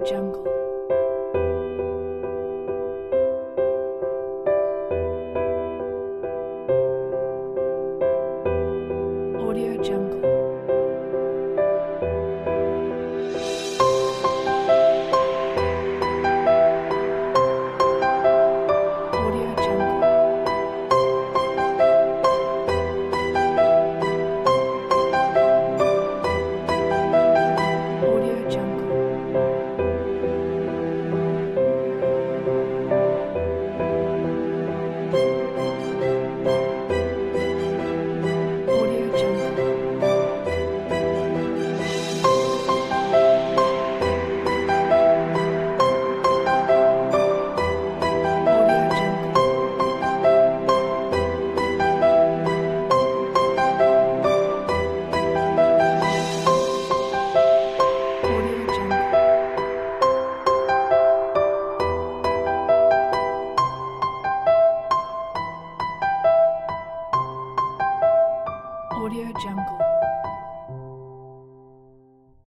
Jungle. Audio Jungle. Audio Jungle. Audio Jungle. Audio Jungle. Audio Jungle. Audio Jungle. Audio Jungle.